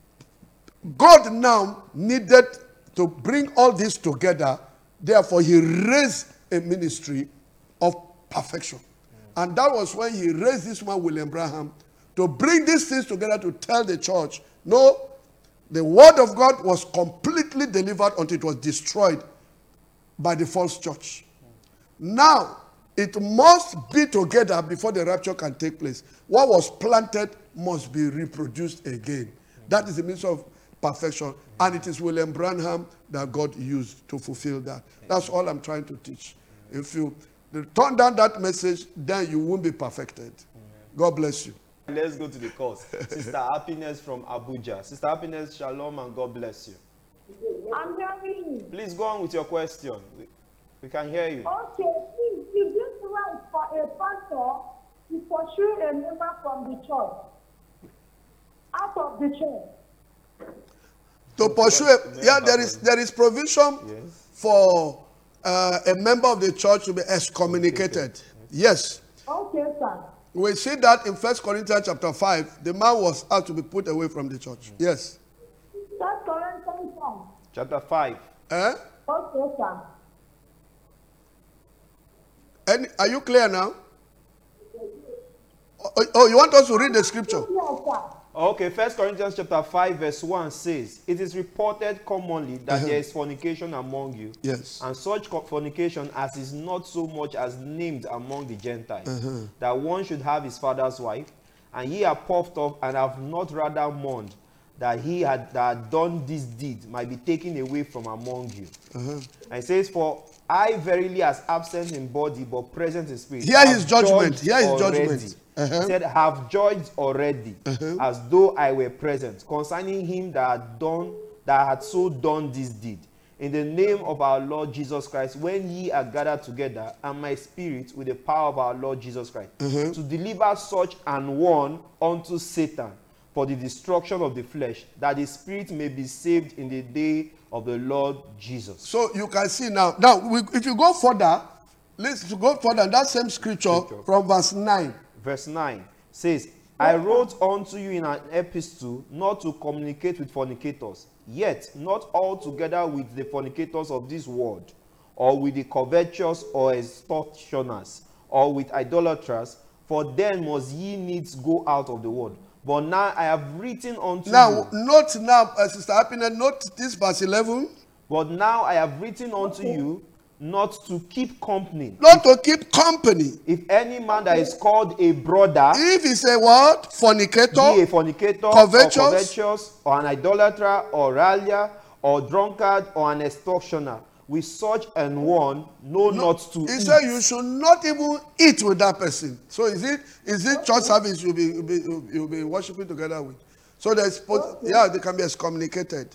God now needed to bring all this together. Therefore, he raised a ministry of perfection. And that was when he raised this man, William Branham, to bring these things together to tell the church, no, the word of God was completely delivered until it was destroyed by the false church. Now, it must be together before the rapture can take place. What was planted must be reproduced again. That is the means of perfection. And it is William Branham that God used to fulfill that. That's all I'm trying to teach. If you turn down that message, then you won't be perfected. God bless you. Let's go to the course. Sister Happiness from Abuja. Sister Happiness, shalom and God bless you. I'm hearing you. Please go on with your question. We, we can hear you. Okay, please, is this right for a pastor to pursue a member from the church? Out of the church? To pursue, a, yeah, there is there is provision yes. for uh, a member of the church to be excommunicated. Yes. Okay, sir. We see that in First Corinthians chapter five, the man was asked to be put away from the church. Yes. First Corinthians five. Chapter five. Eh? Okay, sir. And are you clear now? Oh, oh, you want us to read the scripture? Yes, sir. Okay, First Corinthians chapter five, verse one says, it is reported commonly that uh-huh. there is fornication among you. Yes. And such fornication as is not so much as named among the Gentiles, uh-huh. that one should have his father's wife, and ye are puffed up and have not rather mourned that he had, that had done this deed might be taken away from among you. Uh-huh. And it says, for I verily as absent in body but present in spirit. Hear his judgment. Hear his judgment. Uh-huh. He said, have judged already, uh-huh. as though I were present, concerning him that had done that had so done this deed. In the name of our Lord Jesus Christ, when ye are gathered together, and my spirit with the power of our Lord Jesus Christ, uh-huh. to deliver such an one unto Satan for the destruction of the flesh, that the spirit may be saved in the day of the Lord Jesus. So you can see now. Now, we, if you go further, let's go further. That same scripture, scripture from verse nine. Verse nine says, I wrote unto you in an epistle not to communicate with fornicators, yet not altogether with the fornicators of this world, or with the covetous or extortioners, or with idolaters, for then must ye needs go out of the world. But now I have written unto now, you. Now, note now, uh, Sister Happiness, note this verse eleven. But now I have written unto you not to keep company. Not to keep company. If any man that is called a brother, if he's a what? Fornicator, be a fornicator, covetous, or covetous, or an idolater, or rallier, or drunkard, or an extortioner, with such an one, know no, not to he eat. said you should not even eat with that person. So is it is it church service you'll be you'll be, you'll be worshiping together with? So there's okay. yeah, they can be excommunicated.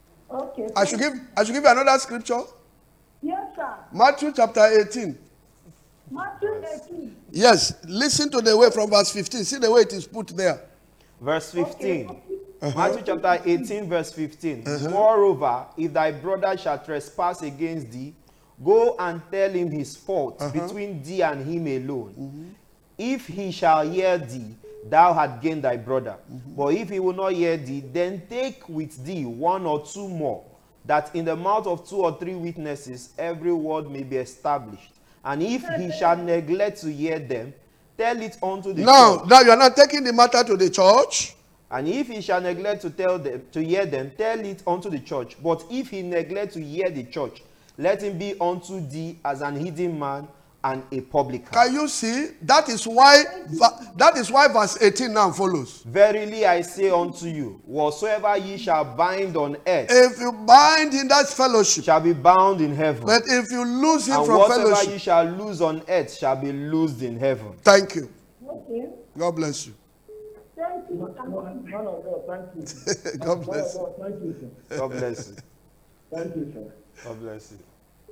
Okay. I should give I should give you another scripture. Yes, sir. Matthew chapter eighteen. Matthew eighteen. Yes, listen to the way from verse fifteen. See the way it is put there. Verse fifteen. Okay. Uh-huh. Matthew chapter eighteen, verse fifteen. Uh-huh. Moreover, if thy brother shall trespass against thee, Go and tell him his fault Uh-huh. between thee and him alone. Mm-hmm. If he shall hear thee, thou hast gained thy brother. Mm-hmm. But if he will not hear thee, then take with thee one or two more, that in the mouth of two or three witnesses every word may be established. And if he shall neglect to hear them, tell it unto the Now, church. now you are not taking the matter to the church. And if he shall neglect to tell them to hear them, tell it unto the church. But if he neglect to hear the church, let him be unto thee as an hidden man and a publican. Can you see? That is why that is why verse eighteen now follows. Verily I say unto you, whatsoever ye shall bind on earth If you bind in that fellowship, shall be bound in heaven. but if you lose him And from whatsoever fellowship, ye shall lose on earth shall be loosed in heaven. thank you. Okay. God bless you. Thank you. Man of God, thank you. God Man bless of you. God, thank you, sir. God bless you. Thank you, sir. God bless you.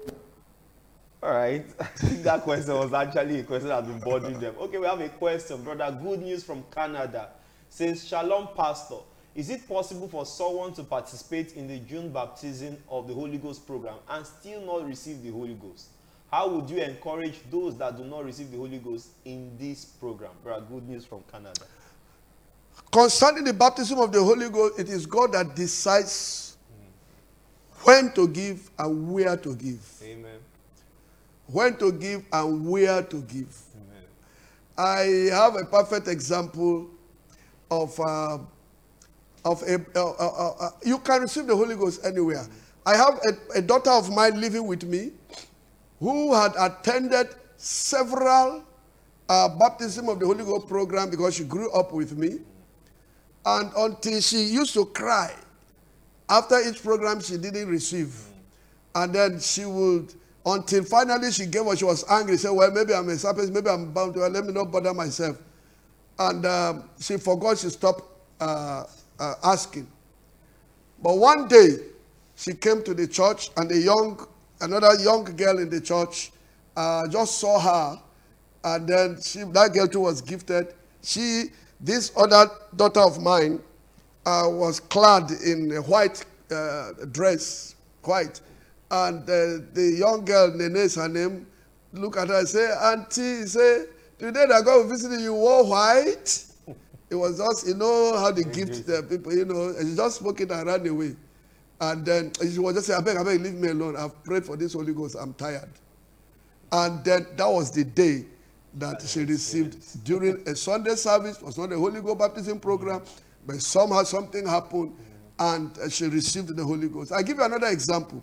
All right. I think that question was actually a question that has been bothering them. Okay, we have a question. Brother, good news from Canada. Says, Shalom, Pastor. Is it possible for someone to participate in the June baptism of the Holy Ghost program and still not receive the Holy Ghost? How would you encourage those that do not receive the Holy Ghost in this program? Brother, good news from Canada. Concerning the baptism of the Holy Ghost, it is God that decides when to give and where to give. Amen. When to give and where to give. Amen. I have a perfect example of uh, of a uh, uh, uh, you can receive the Holy Ghost anywhere. Mm-hmm. I have a, a daughter of mine living with me who had attended several uh, baptism of the Holy Ghost program because she grew up with me, and until she used to cry after each program she didn't receive, mm-hmm. and then she would. Until finally she gave up, she was angry. She said, well, maybe I'm a serpent, maybe I'm bound to her, let me not bother myself. And um, she forgot, she stopped uh, uh, asking. But one day, she came to the church, and a young, another young girl in the church uh, just saw her, and then she, that girl too was gifted. She, this other daughter of mine, uh, was clad in a white uh, dress, white. And uh, the young girl, Nene is her name, look at her and say, Auntie, say, today that God visited you wore white. It was just, you know, how they gift the people, you know, and she just spoke it and ran away. And then she was just saying, I beg, I beg, leave me alone. I've prayed for this Holy Ghost. I'm tired. And then that was the day that she received during a Sunday service. It was not a Holy Ghost baptism program, but somehow something happened and she received the Holy Ghost. I'll give you another example.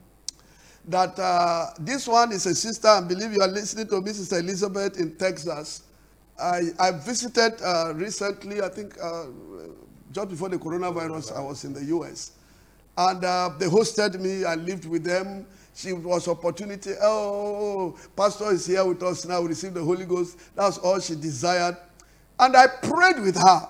That uh, this one is a sister, I believe you are listening to me, Sister Elizabeth in Texas. I, I visited uh, recently, I think uh, just before the coronavirus, I was in the U S. And uh, they hosted me, I lived with them. She was opportunity, oh, Pastor is here with us now, we received the Holy Ghost. That's all she desired. And I prayed with her.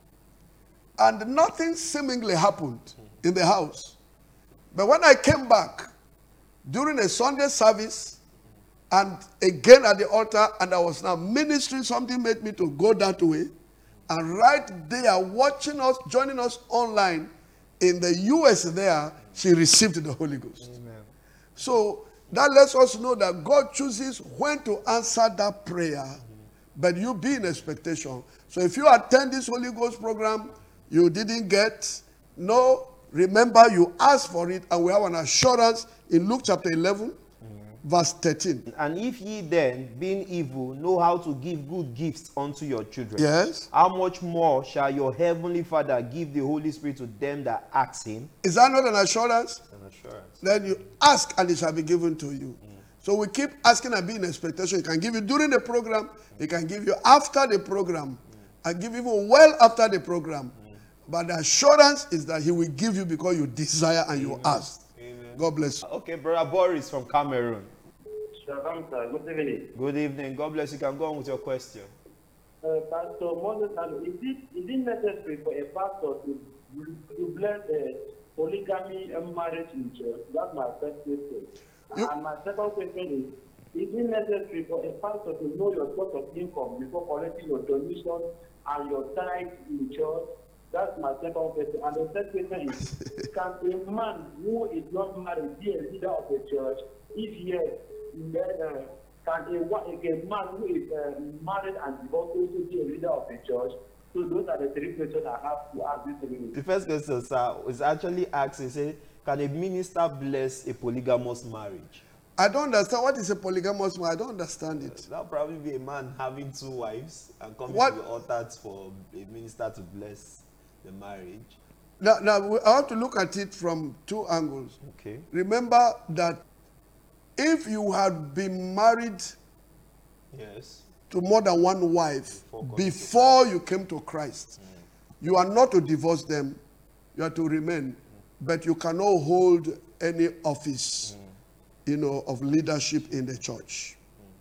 And nothing seemingly happened in the house. But when I came back, during a Sunday service, and again at the altar, and I was now ministering, something made me to go that way. And right there, watching us, joining us online in the U S there, she received the Holy Ghost. Amen. So that lets us know that God chooses when to answer that prayer, mm-hmm. but you be in expectation. So if you attend this Holy Ghost program, you didn't get, no, remember you asked for it, and we have an assurance in Luke chapter eleven, mm-hmm. verse thirteen. And if ye then, being evil, know how to give good gifts unto your children, yes, how much more shall your heavenly Father give the Holy Spirit to them that ask him? Is that not an assurance? It's an assurance. Then you ask and it shall be given to you. Mm. So we keep asking and be in expectation. He can give you during the program, he can give you after the program, mm. and give even well after the program. Mm. But the assurance is that he will give you because you desire and you ask. God bless you. Okay, Brother Boris from Cameroon. Shalom, sir. Good evening. Good evening. God bless you. You can go on with your question. Uh, Pastor Moses, is it, is it necessary for a pastor to, to bless uh, polygamy and marriage in church? That's my first question. You, and my second question is, is it necessary for a pastor to know your source of income before collecting your donation and your tithe in church? That's my second question. And the third question is, can a man who is not married be a leader of the church If yes, then uh, can a, wa- a man who is uh, married and divorced also be a leader of the church? So those are the three questions I have to ask this evening. The first question, sir, is actually asking, say, can a minister bless a polygamous marriage? I don't understand. What is a polygamous marriage? I don't understand it. That'll probably be a man having two wives and coming What? to the altar for a minister to bless the marriage. Now, now we have to look at it from two angles. Okay. Remember that if you had been married Yes. to more than one wife Before coming to before you came to Christ, you are not to divorce them. You are to remain, but you cannot hold any office, you know, of leadership in the church.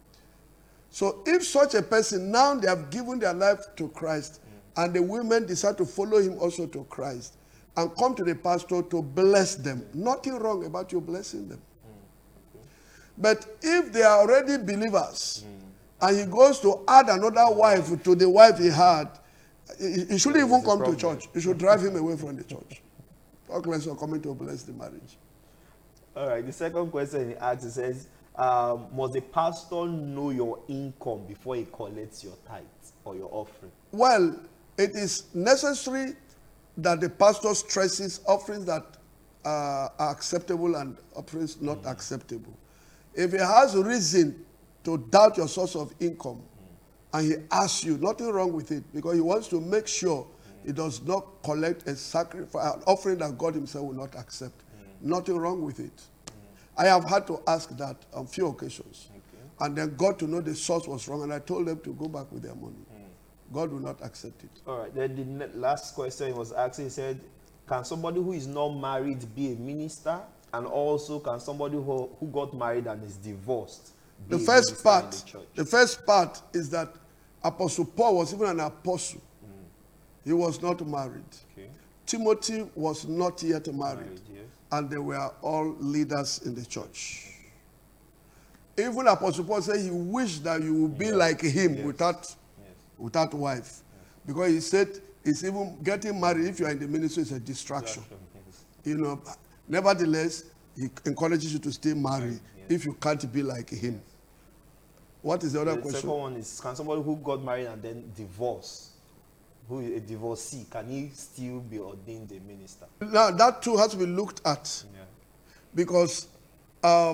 So if such a person, now they have given their life to Christ, and the women decide to follow him also to Christ, and come to the pastor to bless them, nothing wrong about you blessing them. But if they are already believers, and he goes to add another wife to the wife he had, he, he shouldn't even come to church. You should drive him away from the church. Talk less of coming to bless the marriage. All right. The second question he asks, he says, um, must the pastor know your income before he collects your tithes or your offering? Well, it is necessary that the pastor stresses offerings that uh, are acceptable and offerings not mm. acceptable. If he has reason to doubt your source of income, mm. and he asks you, nothing wrong with it, because he wants to make sure mm. he does not collect a sacrifice, an offering that God himself will not accept. Mm. Nothing wrong with it. Mm. I have had to ask that on few occasions. Okay. And then got to know the source was wrong, and I told them to go back with their money. Mm. God will not accept it. All right. Then the last question he was asking, he said, can somebody who is not married be a minister? And also, can somebody who, who got married and is divorced be the a first part, in the church? The first part is that Apostle Paul was even an apostle. Mm. He was not married. Okay. Timothy was not yet married. married yes. And they were all leaders in the church. Even Apostle Paul said he wished that you would be yes. like him yes. without, yes. without wife. Yes. Because he said, it's even getting married if you are in the ministry is a distraction. Yes. You know, nevertheless, he encourages you to stay married yes. if you can't be like him. Yes. What is the other the question? The second one is, can somebody who got married and then divorced, who is a divorcee, can he still be ordained a minister? Now, that too has to be looked at. Yeah. Because uh,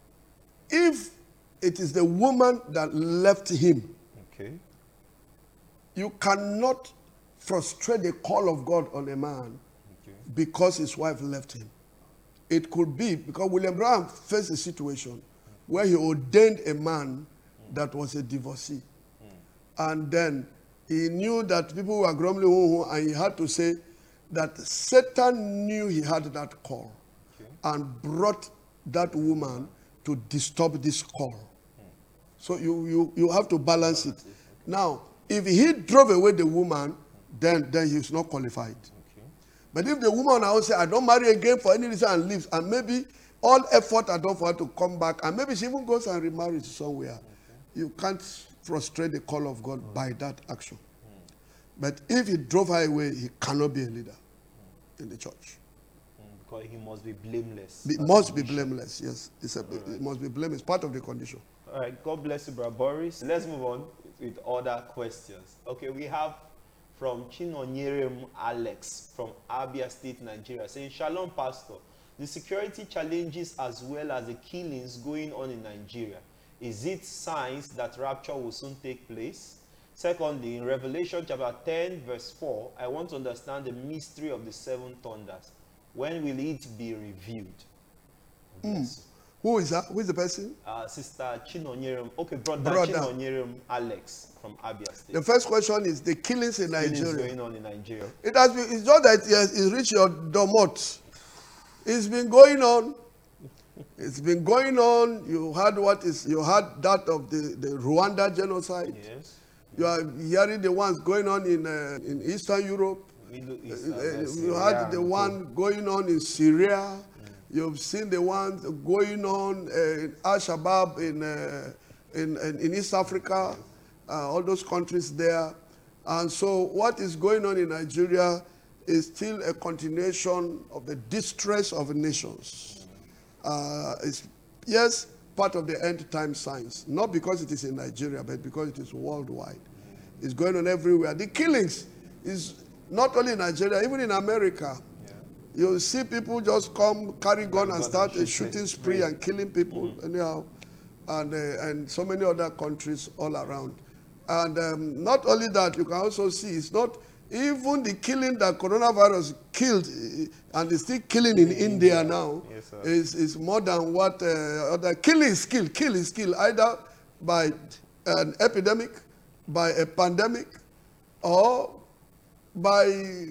if it is the woman that left him, okay, you cannot frustrate the call of God on a man okay. because his wife left him. It could be because William Branham faced a situation mm. where he ordained a man mm. that was a divorcee. Mm. And then he knew that people were grumbling, and he had to say that Satan knew he had that call okay. and brought that woman to disturb this call. Mm. So you, you, you have to balance it. Now, if he drove away the woman, then, then he's not qualified. Okay. But if the woman now say, I don't marry again for any reason and leaves, and maybe all effort are done for her to come back, and maybe she even goes and remarries somewhere, okay. you can't frustrate the call of God mm. by that action. Mm. But if he drove her away, he cannot be a leader mm. in the church. Mm, because he must be blameless. He must be blameless, yes. It's a, right. It must be blameless, part of the condition. All right, God bless you, Brother Boris. Let's move on with other questions. Okay, we have from Chinonyerem Alex from Abia State, Nigeria, saying, Shalom, Pastor. The security challenges as well as the killings going on in Nigeria, is it signs that rapture will soon take place? Secondly, in Revelation chapter ten, verse four, I want to understand the mystery of the seven thunders. When will it be revealed? Mm. Who is that? Who is the person? Uh, Sister Chinonyerem. Okay, brother, brother. Chinonyerem Alex from Abia State. The first question is the killings in Nigeria. Killings going on in Nigeria. It has been, it's not that it has it's reached your domot. It's been going on. It's been going on. You heard what is, you heard that of the, the Rwanda genocide. Yes. You are hearing the ones going on in, uh, in Eastern Europe. Middle East. Uh, uh, you heard the one going on in Syria. You've seen the ones going on uh, in Al-Shabaab in, uh, in, in, in East Africa, uh, all those countries there. And so what is going on in Nigeria is still a continuation of the distress of nations. Uh, it's yes, part of the end time signs. Not because it is in Nigeria, but because it is worldwide. It's going on everywhere. The killings is not only in Nigeria, even in America. Yeah. You see people just come, carry gun and start a shooting spree and killing people mm-hmm. anyhow. And, uh, and so many other countries all around. And um, not only that, you can also see it's not even the killing that coronavirus killed, and is still killing in, in India, India now, yes, is, is more than what uh, other killing is kill. Kill is kill either by an epidemic, by a pandemic, or by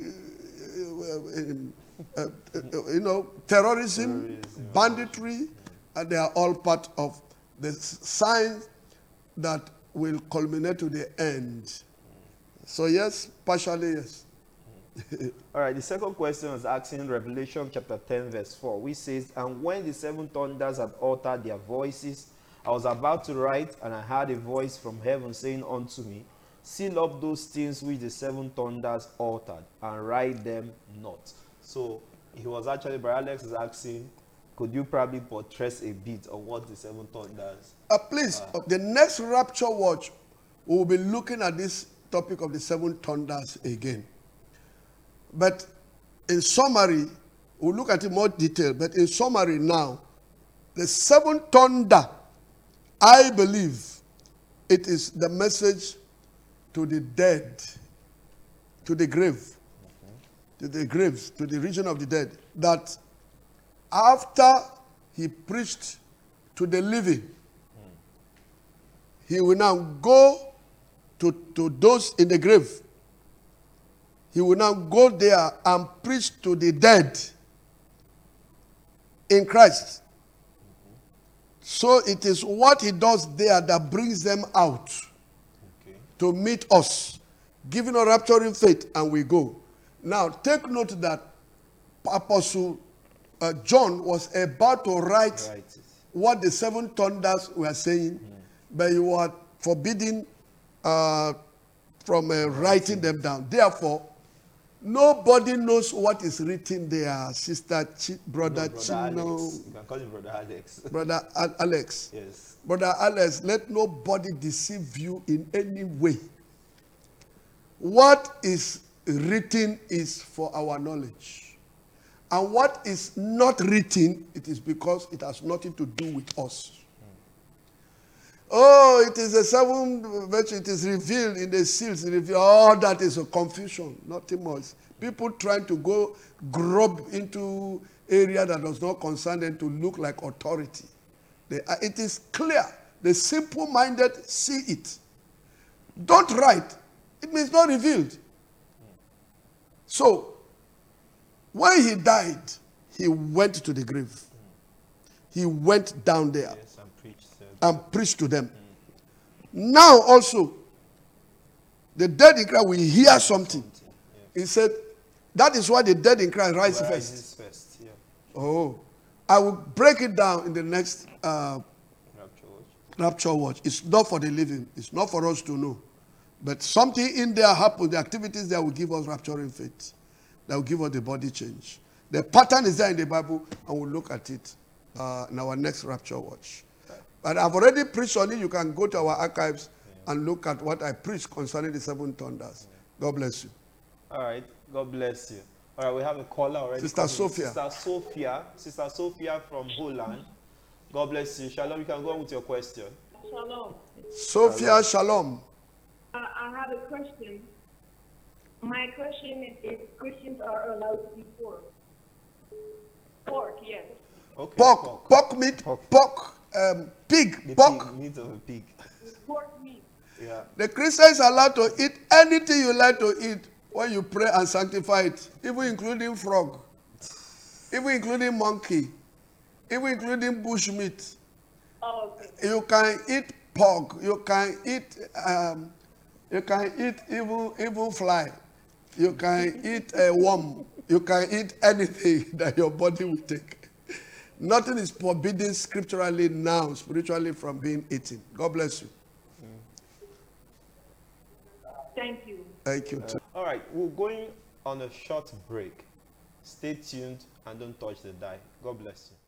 uh, uh, uh, you know terrorism, terrorism, banditry, and they are all part of the signs that will culminate to the end. So yes, partially yes. All right, the second question is asking Revelation chapter ten verse four, which says, and when the seven thunders had uttered their voices, I was about to write, and I heard a voice from heaven saying unto me, seal up those things which the seven thunders uttered, and write them not. So he was actually, Brother Alex is asking, could you probably portray a bit on what the seven thunders uh, please, uh, the next Rapture Watch, we will be looking at this topic of the seven thunders again. But in summary, we'll look at it more detail, but in summary now, the seven thunder, I believe it is the message to the dead, to the grave, okay. to the graves, to the region of the dead, that after he preached to the living, mm. he will now go to, to those in the grave. He will now go there and preach to the dead in Christ. Mm-hmm. So it is what he does there that brings them out okay. to meet us, giving a rapturing faith, and we go. Now, take note that Apostle uh, John was about to write right. what the seven thunders were saying, mm. but he was forbidden uh, from uh, writing them down. Therefore, nobody knows what is written there, sister, Ch brother, no, brother Chino. Alex. You can call him brother Alex. Brother Al Alex. Yes. Brother Alex, let nobody deceive you in any way. What is written is for our knowledge. And what is not written, it is because it has nothing to do with us. Oh, it is a seven virtue, it is revealed in the seals. Revealed. Oh, that is a confusion, nothing more. People trying to go grub into area that does not concern them to look like authority. They, uh, it is clear. The simple-minded see it. Don't write. It means not revealed. So, when he died, he went to the grave. He went down there. Yes, and preached, uh, and preached to them. Mm. Now also, the dead in Christ will hear something. something yeah. He said, that is why the dead in Christ rise first. first yeah. Oh, I will break it down in the next uh, Rapture Watch. Rapture Watch. It's not for the living. It's not for us to know. But something in there happens. The activities there will give us rapturing faith. That will give us the body change. The pattern is there in the Bible, and we'll look at it uh, in our next Rapture Watch. But I've already preached on it. You can go to our archives yeah. and look at what I preached concerning the seven thunders. Yeah. God bless you. All right. God bless you. All right, we have a caller already. Sister Sophia. Sister Sophia. Sister Sophia from Holland. God bless you. Shalom, you can go on with your question. Shalom. Sophia, shalom. Uh, I have a question. My question is if Christians are allowed to eat pork. Pork, yes. Okay. Pork, pork, pork meat, pork, pork um, pig, the pork. Pig, meat of a pig. Pork meat. Yeah. The Christians are allowed to eat anything you like to eat when you pray and sanctify it, even including frog, even including monkey, even including bush meat. Oh, okay. You can eat pork. You can eat. Um, you can eat even even fly. You can eat a worm. You can eat anything that your body will take. Nothing is forbidden scripturally now, spiritually, from being eaten. God bless you. Thank you. Thank you too. Uh, all right, we're going on a short break. Stay tuned and don't touch the dial. God bless you.